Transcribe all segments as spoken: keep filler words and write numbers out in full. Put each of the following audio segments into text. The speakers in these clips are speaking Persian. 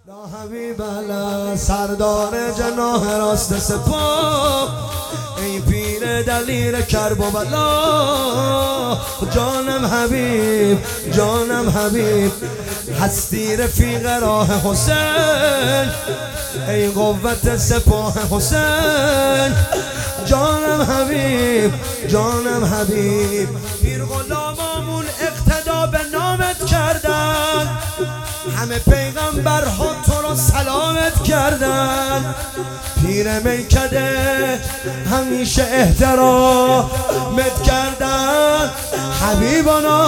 یا حبیب الله سردار جناح راست سپاه، ای پیر دلیر کرب و بلا. جانم حبیب جانم حبیب هستی رفیق راه حسین، ای قوت سپاه حسین. جانم حبیب جانم حبیب پیر غلامامون اقتدا به نامت کردن، همه پیغمبرها تو را سلامت کردن. پیر میکده همیشه احترامت کردن. حبیبانا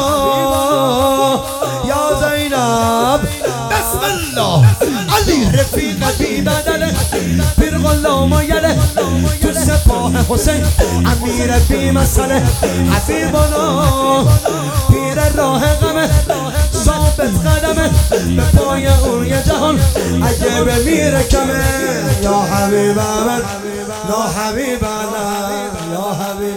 یا زینب بسم الله علی رفیق بی بدله، پیر غلام یله تو سپاه حسین، امیر بی مسئله. حبیبانا پیر راه غمه ثابت قدمه، به پای اون یه جهان اگه بمیره کمه. یا حبیب من یا حبیب الله یا حبیب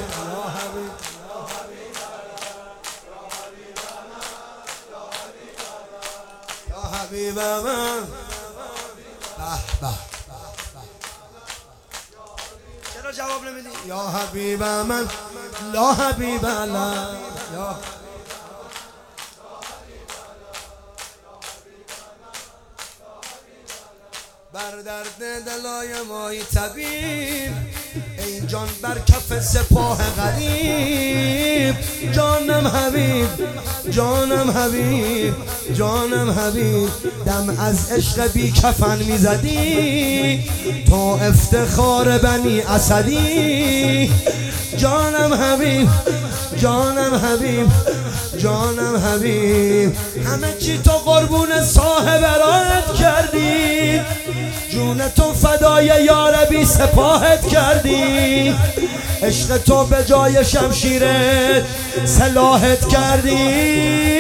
یا حبیب من. به به چرا جواب نمیدی؟ یا حبیب من لا حبیب الله یا بر درد دلای مای طبیب، ای جان بر کف سپاه غریب. جانم حبیب جانم حبیب جانم حبیب دم از عشق بی کفن میزدی، تو افتخار بنی اسدی. جانم حبیب جانم حبیب جانم حبیب همه چی تو قربون صاحب راحت کردی، جون تو فدای یار بی سپاهت کردی. عشق تو به جای شمشیرت سلاحت کردی.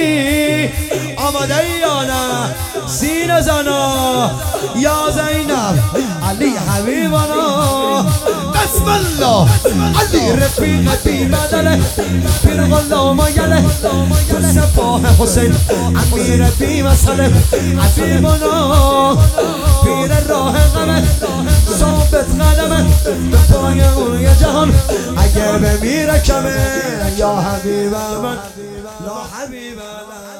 آماده یا نه سینه زنا یا زینب علی حبیبانا بسم الله علی رفیق بی بدله، پیر غلام یله تو سپاه حسین، امیر بی مسئله. حبیبانا پیر راه غمه ثابت قدمه، به پای اون یه جهان اگه بمیره کمه. یا حبیب من لا حبیب الله.